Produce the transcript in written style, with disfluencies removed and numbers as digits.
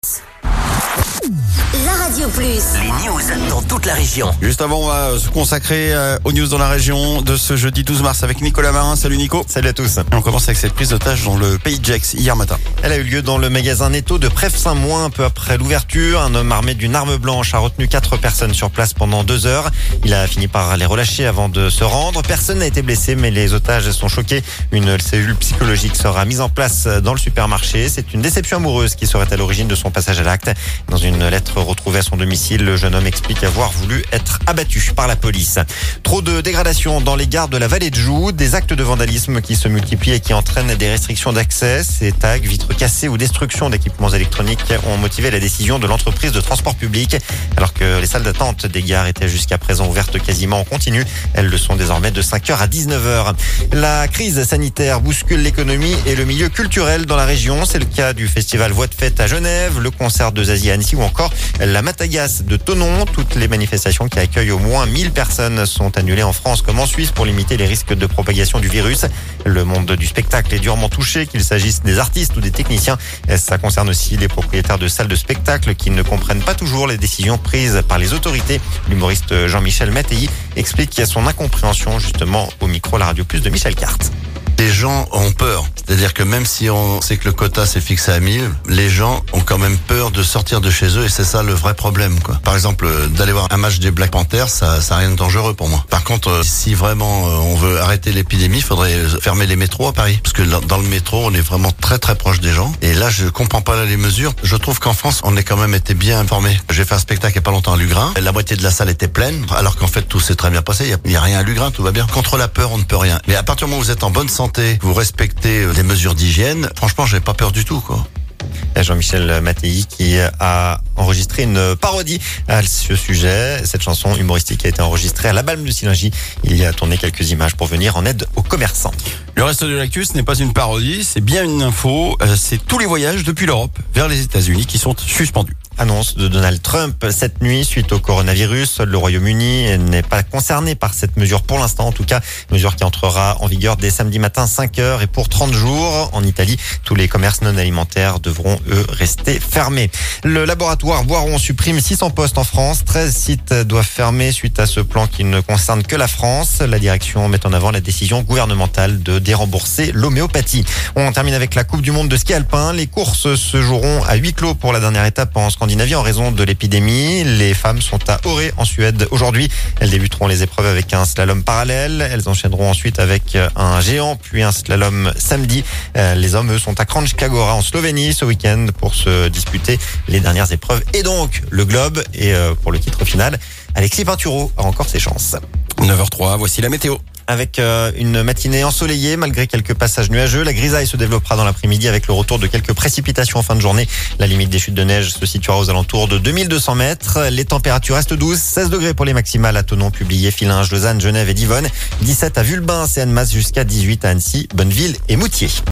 La Radio Plus. Les news dans toute la région. Juste avant, on va se consacrer aux news dans la région de ce jeudi 12 mars avec Nicolas Marin. Salut Nico. Salut à tous. Et on commence avec cette prise d'otage dans le pays de Gex hier matin. Elle a eu lieu dans le magasin Netto de Prèves-Saint-Moin un peu après l'ouverture. Un homme armé d'une arme blanche a retenu 4 personnes sur place pendant 2 heures. Il a fini par les relâcher avant de se rendre. Personne n'a été blessé, mais les otages sont choqués. Une cellule psychologique sera mise en place dans le supermarché. C'est une déception amoureuse qui serait à l'origine de son passage à l'acte. Dans une lettre retrouvée à son domicile, le jeune homme explique avoir voulu être abattu par la police. Trop de dégradation dans les gares de la vallée de Joux, des actes de vandalisme qui se multiplient et qui entraînent des restrictions d'accès. Ces tags, vitres cassées ou destruction d'équipements électroniques ont motivé la décision de l'entreprise de transport public. Alors que les salles d'attente des gares étaient jusqu'à présent ouvertes quasiment en continu, elles le sont désormais de 5h à 19h. La crise sanitaire bouscule l'économie et le milieu culturel dans la région. C'est le cas du festival Voix de Fête à Genève, le concert de Zazie à Annecy ou encore la Matagas de Thonon. Toutes les manifestations qui accueillent au moins 1000 personnes sont annulées en France comme en Suisse pour limiter les risques de propagation du virus. Le monde du spectacle est durement touché, qu'il s'agisse des artistes ou des techniciens. Ça concerne aussi les propriétaires de salles de spectacle qui ne comprennent pas toujours les décisions prises par les autorités. L'humoriste Jean-Michel Mattei explique qu'il y a son incompréhension justement au micro La Radio Plus de Michel Carte. Les gens ont peur. C'est-à-dire que même si on sait que le quota s'est fixé à 1000, les gens ont quand même peur de sortir de chez eux et c'est ça le vrai problème, quoi. Par exemple, d'aller voir un match des Black Panthers, ça a rien de dangereux pour moi. Par contre, si vraiment on veut arrêter l'épidémie, il faudrait fermer les métros à Paris. Parce que dans le métro, on est vraiment très très proche des gens. Et là, je comprends pas les mesures. Je trouve qu'en France, on est quand même été bien informés. J'ai fait un spectacle il y a pas longtemps à Lugrin. La moitié de la salle était pleine, alors qu'en fait tout s'est très bien passé. Il y a rien à Lugrin, tout va bien. Contre la peur, on ne peut rien. Mais à partir du moment où vous êtes en bonne santé, vous respectez les mesures d'hygiène, franchement, j'ai pas peur du tout, quoi. Jean-Michel Mattei qui a enregistré une parodie à ce sujet. Cette chanson humoristique a été enregistrée à la Balme de Sillingy. Il y a tourné quelques images pour venir en aide aux commerçants. Le reste de l'actu, ce n'est pas une parodie, c'est bien une info. C'est tous les voyages depuis l'Europe vers les États-Unis qui sont suspendus. Annonce de Donald Trump cette nuit suite au coronavirus. Le Royaume-Uni n'est pas concerné par cette mesure pour l'instant. En tout cas, mesure qui entrera en vigueur dès samedi matin 5h et pour 30 jours. En Italie, tous les commerces non alimentaires devront, eux, rester fermés. Le laboratoire Boiron supprime 600 postes en France. 13 sites doivent fermer suite à ce plan qui ne concerne que la France. La direction met en avant la décision gouvernementale de dérembourser l'homéopathie. On termine avec la Coupe du Monde de ski alpin. Les courses se joueront à huis clos pour la dernière étape en Scandinavie en raison de l'épidémie. Les femmes sont à Åre en Suède aujourd'hui. Elles débuteront les épreuves avec un slalom parallèle. Elles enchaîneront ensuite avec un géant puis un slalom samedi. Les hommes, eux, sont à Kranjska Gora en Slovénie ce week-end pour se disputer les dernières épreuves et donc le globe. Et pour le titre final, Alexis Pinturo a encore ses chances. 9h03, voici la météo. Avec une matinée ensoleillée malgré quelques passages nuageux. La grisaille se développera dans l'après-midi avec le retour de quelques précipitations en fin de journée. La limite des chutes de neige se situera aux alentours de 2200 mètres. Les températures restent douces. 16 degrés pour les maximales à Thonon, Publié, Fillinges, Lausanne, Genève et Divonne. 17 à Vulbins et Annemasse jusqu'à 18 à Annecy, Bonneville et Moutier.